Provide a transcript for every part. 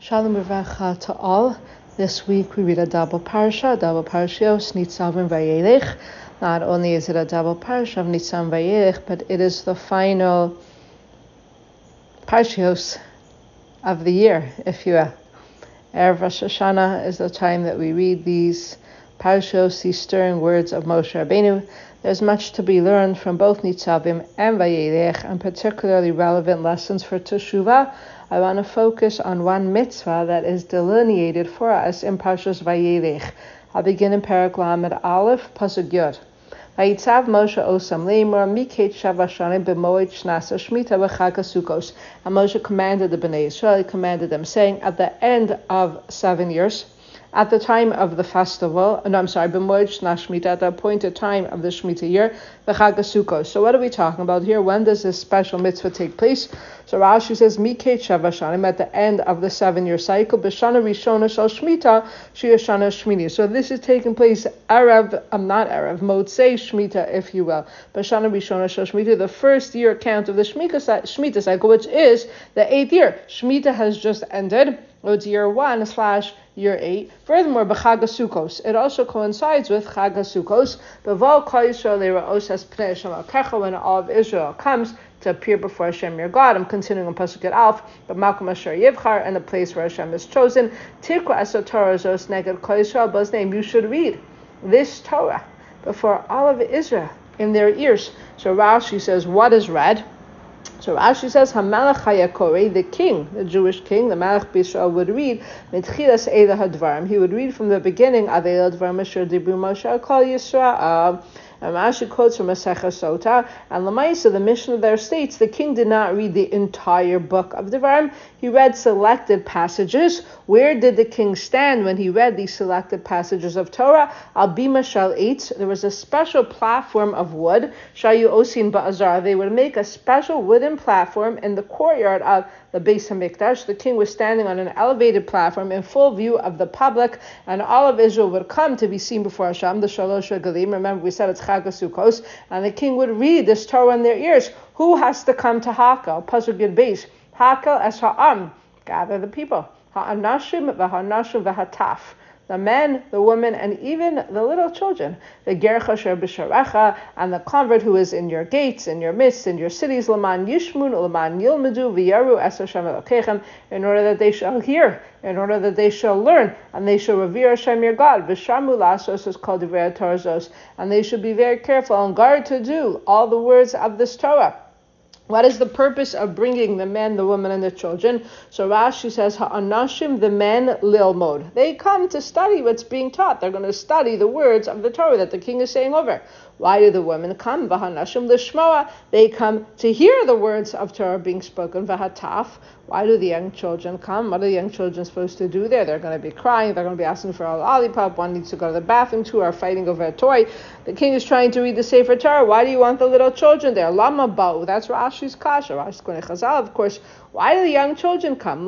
Shalom Uvracha to all. This week we read a double parashios, Nitzavim Vayelech. Not only is it a double parasha of Nitzavim Vayelech, but it is the final parashios of the year, if you will. Erev Rosh Hashanah is the time that we read these parashios, these stirring words of Moshe Rabbeinu. There's much to be learned from both Nitzavim and Vayelech, and particularly relevant lessons for Teshuvah. I want to focus on one mitzvah that is delineated for us in Parshas Vayelech. I'll begin in Perek Lamed Aleph, Pasuk Yod. Vayitzav Moshe osam leimor miket shavashanim b'moed shnasa shmita v'chag HaSukkos. And Moshe commanded the Bnei Yisrael, he commanded them, saying, at the end of 7 years, at the time of the festival, b'moed shna shmita, at the appointed time of the Shemitah year, v'chag HaSukkos. So what are we talking about here? When does this special mitzvah take place? So Rashi says, Miket Shavashanim, at the end of the 7-year cycle, B'shana Rishona Shal Shmita, Shiyashana Shmini. So this is taking place Motzei Shmita, if you will. B'shana Rishona Shal Shmita, the first year count of the Shemitah cycle, which is the 8th year. Shemitah has just ended. It's year 1/year 8. Furthermore, b'Chag HaSukkos, it also coincides with Chag HaSukkos. B'Val Kol Yisrael Le'ra'os Es Pnei Hashem Elokecha, when all of Israel comes to appear before Hashem your God. I'm continuing on Pasuk Yud Aleph, but Makom Asher Yivchar, and the place where Hashem is chosen. Tikra Asot Torah Zos Neged Kol Yisrael B'His name. You should read this Torah before all of Israel in their ears. So Rashi says, what is read? So Rashi says, HaMelech HaYakori, the king, the Jewish king, the Melech B'Yisrael would read, Mitchilas Eila HaDvarim. He would read from the beginning, Adei HaDvarim Asher Dibru Moshe Al Kol Yisrael. And Rashi quotes from Masechah Sota, and Lamaisa, the Mishnah there states, the king did not read the entire book of Devarim. He read selected passages. Where did the king stand when he read these selected passages of Torah? Al Bima Shal Eitz, there was a special platform of wood. Shayu Osin Ba'azar, they would make a special wooden platform in the courtyard of the Beis HaMikdash. The king was standing on an elevated platform in full view of the public, and all of Israel would come to be seen before Hashem, the Shalosh Regalim. Remember, we said it's Chag HaSukkos, and the king would read this Torah in their ears. Who has to come to Hakel? Pasuk Yud Beis. Hakel es ha'am, gather the people. Ha'anashim v'ha'anashim v'hataf. The men, the women, and even the little children, the ger chasher b'sharecha, and the convert who is in your gates, in your midst, in your cities, l'man yishmun, l'man yilmedu, v'yaru es Hashem Elokechem, in order that they shall hear, in order that they shall learn, and they shall revere Hashem your God. V'shamu lasos is called divrei Torah zos, and they should be very careful and guard to do all the words of this Torah. What is the purpose of bringing the men, the women, and the children? So Rashi says, Ha'anashim, the men, lilmod. They come to study what's being taught. They're going to study the words of the Torah that the king is saying over. Why do the women come? V'hanashim lishmoa. They come to hear the words of Torah being spoken. V'hataf. Why do the young children come? What are the young children supposed to do there? They're going to be crying. They're going to be asking for a lollipop. One needs to go to the bathroom. Two are fighting over a toy. The king is trying to read the Sefer Torah. Why do you want the little children there? Lama ba'u. That's Rashi's kasha. Rashi's going to Chazal, of course. Why do the young children come?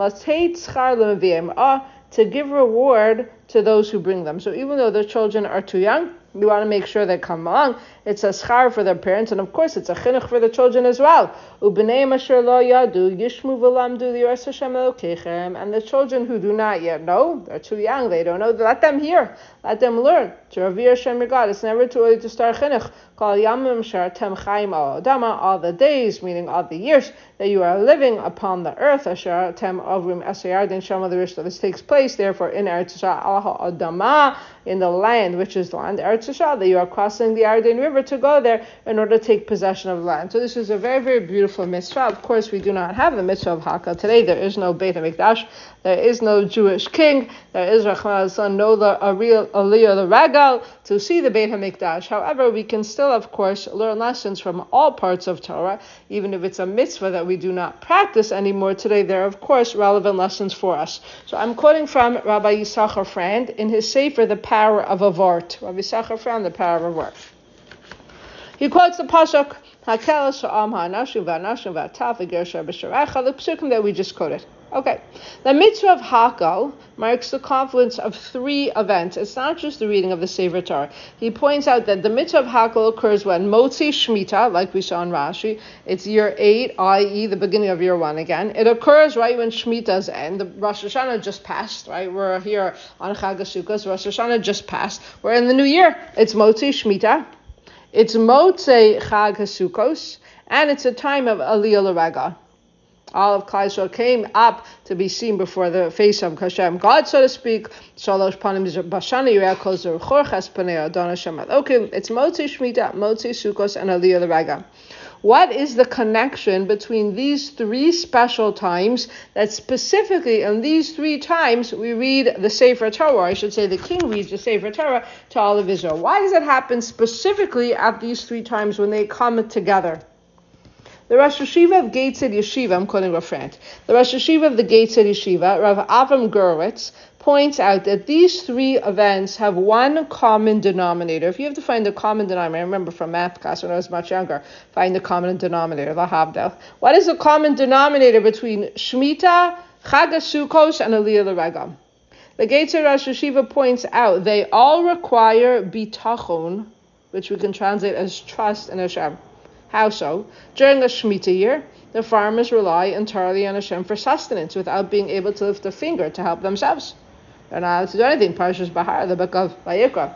To give reward to those who bring them. So even though the children are too young, we want to make sure they come along. It's a schar for their parents, and of course it's a chinuch for the children as well. Ubnei asher lo yadu yishmu v'lamdu li'oras Hashem Elokechem. And the children who do not yet know, they're too young, they don't know, let them hear, let them learn to revere Hashem your God. It's never too early to start chinuch. Kol yamim shartem chaim al adama, all the days, meaning all the years that you are living upon the earth. Asher tem avrim esayardin shama, the rish that this takes place, therefore in Eretz Yisrael al adama, in the land which is the land Eretz Yisrael, that you are crossing the Yarden River to go there in order to take possession of the land. So this is a very, very beautiful mitzvah. Of course, we do not have the mitzvah of Hakel today. There is no Beit HaMikdash. There is no Jewish king. There is Rachman al-Son, no a real Aliyah the Ragal to see the Beit HaMikdash. However, we can still, of course, learn lessons from all parts of Torah, even if it's a mitzvah that we do not practice anymore today. There are, of course, relevant lessons for us. So I'm quoting from Rabbi Yisachar Frand in his Sefer, The Power of a Vort. Rabbi Yisachar Frand, The Power of a Vort. He quotes the pasuk, the psukim that we just quoted. Okay, the mitzvah of Hakal marks the confluence of three events. It's not just the reading of the Sefer Torah. He points out that the mitzvah of Hakal occurs when Motzi Shemitah, like we saw in Rashi, it's year 8, i.e. the beginning of year 1 again. It occurs right when Shemitah's end. The Rosh Hashanah just passed, right? We're here on Chag HaSukkos. Rosh Hashanah just passed. We're in the new year. It's Motzi Shemitah. It's Motzei Chag HaSukkos. And it's a time of Aliyah L'Rega. All of Klal Yisrael came up to be seen before the face of Hashem, God, so to speak. Shalosh panim b'shana yireh kol zerchor ches panei Adon Hashem. Okay, it's Motzi Shemitah, Motzi Sukkos, and Aliyah L'Rega. What is the connection between these three special times that specifically in these three times we read the Sefer Torah, or I should say the king reads the Sefer Torah to all of Israel? Why does it happen specifically at these three times when they come together? The Rosh Hashiva of Gateshead Yeshiva, I'm quoting Rav Frant. The Rosh Hashiva of the Gateshead Yeshiva, Rav Avram Gurwitz, points out that these three events have one common denominator. If you have to find the common denominator, I remember from math class when I was much younger, find the common denominator, lahavdel. What is the common denominator between Shemitah, Chag HaSukkos, and Aliyah L'Rega? The Gateshead Rosh Hashiva points out they all require bitachon, which we can translate as trust in Hashem. How so? During a Shemitah year, the farmers rely entirely on Hashem for sustenance without being able to lift a finger to help themselves. They're not able to do anything. Parshas Bahar, the book of Vayikra.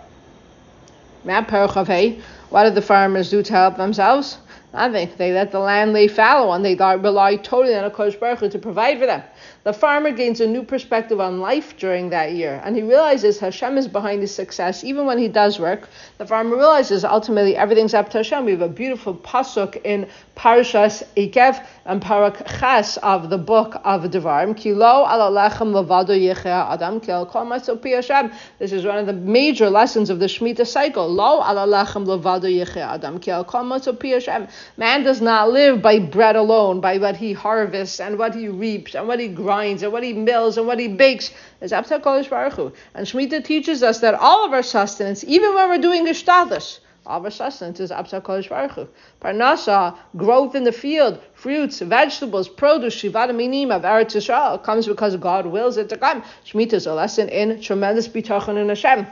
What did the farmers do to help themselves? Nothing. They let the land lay fallow and they rely totally on HaKadosh Baruch Hu to provide for them. The farmer gains a new perspective on life during that year, and he realizes Hashem is behind his success even when he does work. The farmer realizes ultimately everything's up to Hashem. We have a beautiful pasuk in Parshas Ekev and Parak Ches of the book of Devarim. Ki lo ala lechem levado yechea adam ki al kol ma'aso pi Hashem. This is one of the major lessons of the Shemitah cycle. Lo ala lechem levado yechea adam ki al kol ma'aso pi Hashem. Man does not live by bread alone, by what he harvests and what he reaps and what he grinds and what he mills and what he bakes. It's up to HaKadosh Baruch Hu. And Shemitah teaches us that all of our sustenance, even when we're doing Geshtadlus, all of our sustenance is up to HaKadosh Baruch Hu. Parnasa, growth in the field, fruits, vegetables, produce, Shivat Minim of Eretz Yisrael, comes because God wills it to come. Shemitah is a lesson in tremendous bitachon in Hashem.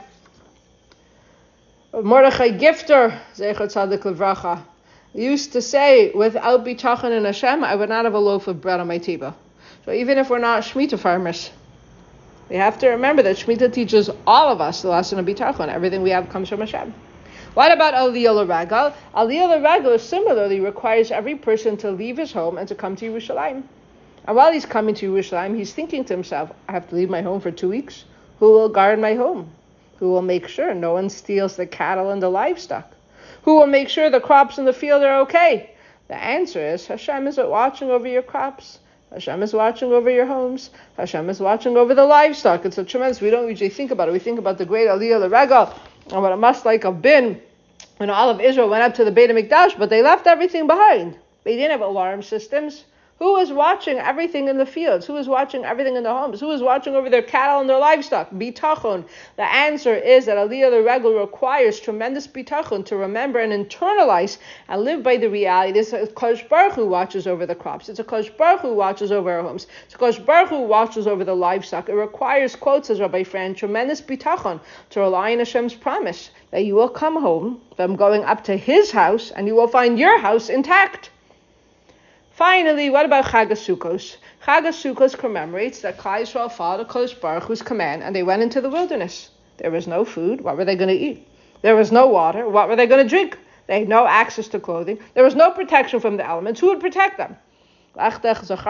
Mordechai Gifter, Zecher Tzadik Levracha, used to say, without bitachon in Hashem, I would not have a loaf of bread on my table. So even if we're not Shemitah farmers, we have to remember that Shemitah teaches all of us the lesson of bitachon. Everything we have comes from Hashem. What about Aliyah L'Rega? Aliyah L'Rega similarly requires every person to leave his home and to come to Yerushalayim. And while he's coming to Yerushalayim, he's thinking to himself, I have to leave my home for 2 weeks. Who will guard my home? Who will make sure no one steals the cattle and the livestock? Who will make sure the crops in the field are okay? The answer is Hashem is watching over your crops. Hashem is watching over your homes. Hashem is watching over the livestock. It's a tremendous, we don't usually think about it. We think about the great Aliyah L'Rega and what it must like have been when all of Israel went up to the Beit HaMikdash, but they left everything behind. They didn't have alarm systems. Who was watching everything in the fields? Who was watching everything in the homes? Who was watching over their cattle and their livestock? Bitachon. The answer is that Aliyah L'Rega requires tremendous bitachon to remember and internalize and live by the reality. This is HaKadosh Baruch Hu watches over the crops. It's HaKadosh Baruch Hu watches over our homes. It's HaKadosh Baruch Hu watches over the livestock. It requires, quotes as Rabbi Fran, tremendous bitachon to rely on Hashem's promise that you will come home from going up to His house and you will find your house intact. Finally, what about Chag HaSukkos? Chag HaSukkos commemorates that Klal Yisrael followed HaKadosh Baruch Hu's command and they went into the wilderness. There was no food. What were they going to eat? There was no water. What were they going to drink? They had no access to clothing. There was no protection from the elements. Who would protect them? Says the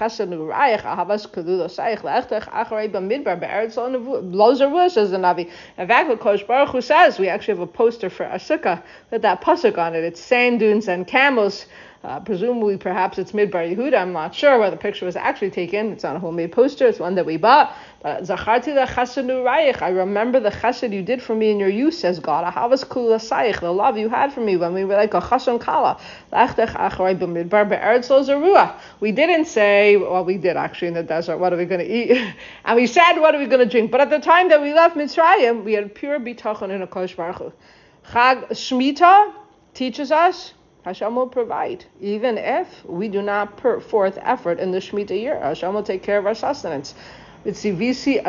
Navi. In fact, what Kodesh Baruch Hu says, we actually have a poster for Asuka with that pasuk on it. It's sand dunes and camels. Presumably, perhaps it's Midbar Yehuda. I'm not sure where the picture was actually taken. It's not a homemade poster. It's one that we bought. But Zacharti lechesed nurayich. I remember the chesed you did for me in your youth, says God. Ahavas kula sayich. The love you had for me when we were like a chason kala. Lachtech acharei b'midbar be'eretz lo zarua. We didn't say, well, we did actually in the desert. What are we going to eat? And we said, what are we going to drink? But at the time that we left Mitzrayim, we had pure bitachon in HaKadosh Baruch Hu. Chag Shemitah teaches us Hashem will provide, even if we do not put forth effort in the Shemitah year. Hashem will take care of our sustenance. Aliyah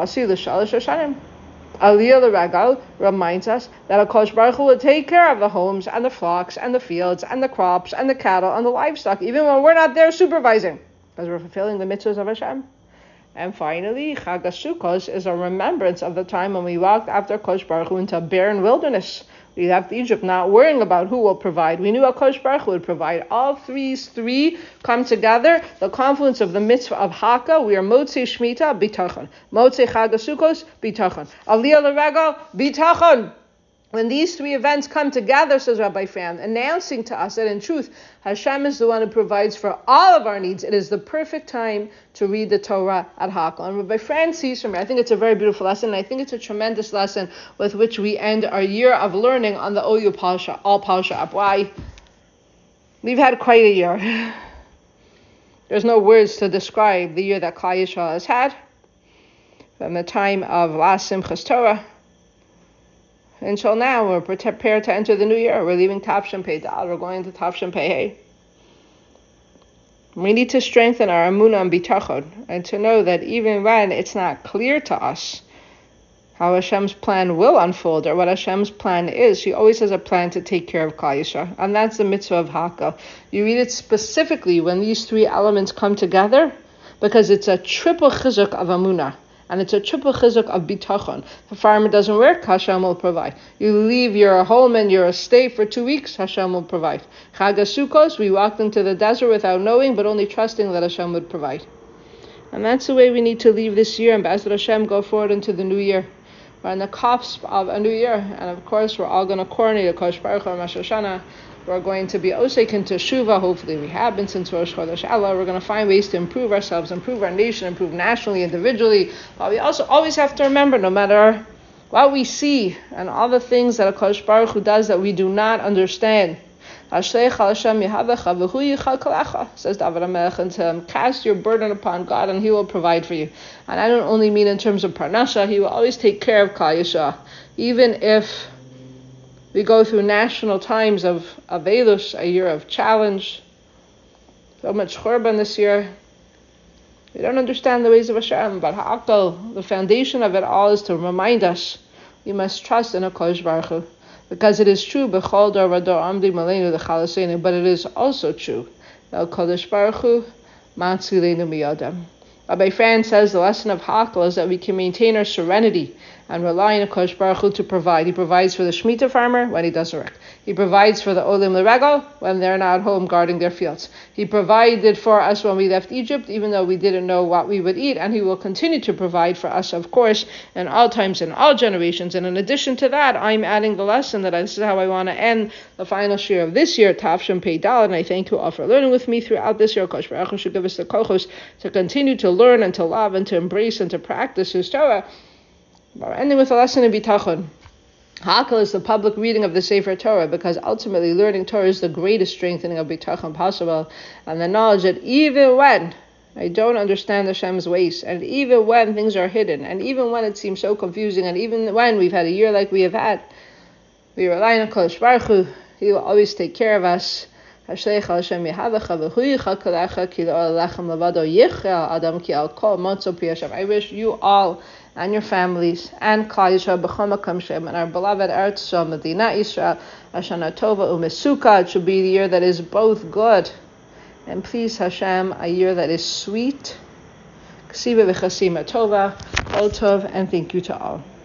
L'Ragal reminds us that HaKadosh Baruch Hu will take care of the homes and the flocks and the fields and the crops and the cattle and the livestock, even when we're not there supervising, because we're fulfilling the mitzvahs of Hashem. And finally, Chag HaSukkos is a remembrance of the time when we walked after HaKadosh Baruch Hu into a barren wilderness. We left Egypt not worrying about who will provide. We knew HaKadosh Baruch Hu would provide. All three come together. The confluence of the mitzvah of Haka. We are Motzei Shemitah, Bitachon. Motzei Chag HaSukkos, Bitachon. Aliyah L'Regal, Bitachon. When these three events come together, says Rabbi Fran, announcing to us that in truth, Hashem is the one who provides for all of our needs. It is the perfect time to read the Torah at Hakel. And Rabbi Fran sees from me, I think it's a very beautiful lesson, and I think it's a tremendous lesson with which we end our year of learning on the OU Parsha, all Parsha. Why? We've had quite a year. There's no words to describe the year that Klal Yisrael has had. From the time of last Simchas Torah until now, we're prepared to enter the new year. We're leaving Tafshin Pei Dal. We're going to Tafshin Pei Hey. We need to strengthen our Emunah and Bitachon, and to know that even when it's not clear to us how Hashem's plan will unfold or what Hashem's plan is, He always has a plan to take care of Klal Yisrael, and that's the mitzvah of Hakel. You read it specifically when these three elements come together, because it's a triple chizuk of Emunah. And it's a triple chizuk of bitachon. If a farmer doesn't work, Hashem will provide. You leave your home and your estate for 2 weeks, Hashem will provide. Chag HaSukkos, we walked into the desert without knowing, but only trusting that Hashem would provide. And that's the way we need to leave this year, and B'ezras Hashem go forward into the new year. We're on the cusp of a new year, and of course we're all going to coronate HaKadosh Baruch Hu Rosh Hashanah. We're going to be osek in Teshuvah. Hopefully we have been since Rosh Chodesh Elul. We're going to find ways to improve ourselves, improve our nation, improve nationally, individually. But we also always have to remember, no matter what we see and all the things that HaKadosh Baruch Hu does that we do not understand, says David HaMelech, and to cast your burden upon God and He will provide for you. And I don't only mean in terms of parnasha. He will always take care of Klal Yisrael. Even if we go through national times of Avelus, a year of challenge, so much churban this year. We don't understand the ways of Hashem, but Hakel, the foundation of it all, is to remind us we must trust in HaKadosh Baruch Hu, because it is true, B'chol dor v'dor amdi maleinu l'chalaseinu, but it is also true, HaKadosh Baruch Hu matzilenu miyadam. Rabbi Fran says the lesson of Hakel is that we can maintain our serenity and rely on HaKadosh Baruch Hu to provide. He provides for the Shemitah farmer when he doesn't work. He provides for the Olim L'Regal when they're not home guarding their fields. He provided for us when we left Egypt, even though we didn't know what we would eat, and He will continue to provide for us, of course, in all times and all generations. And in addition to that, I'm adding the lesson that this is how I want to end the final shir of this year, Tafshin Pei Dal, and I thank you all for learning with me throughout this year. HaKadosh Baruch Hu should give us the kochos to continue to learn and to love and to embrace and to practice His Torah. We're ending with a lesson in bitachon. Hakel is the public reading of the Sefer Torah, because ultimately learning Torah is the greatest strengthening of bitachon possible, and the knowledge that even when I don't understand Hashem's ways, and even when things are hidden, and even when it seems so confusing, and even when we've had a year like we have had, we rely on HaKadosh Baruch Hu. He will always take care of us. I wish you all and your families and Klal Yisrael b'chol makom shem, and our beloved Eretz Yisrael, Medina Yisrael, Hashana Tova u'Mesuka. It should be the year that is both good and, please Hashem, a year that is sweet. Ksiva v'chasima tova, all tov, and thank you to all.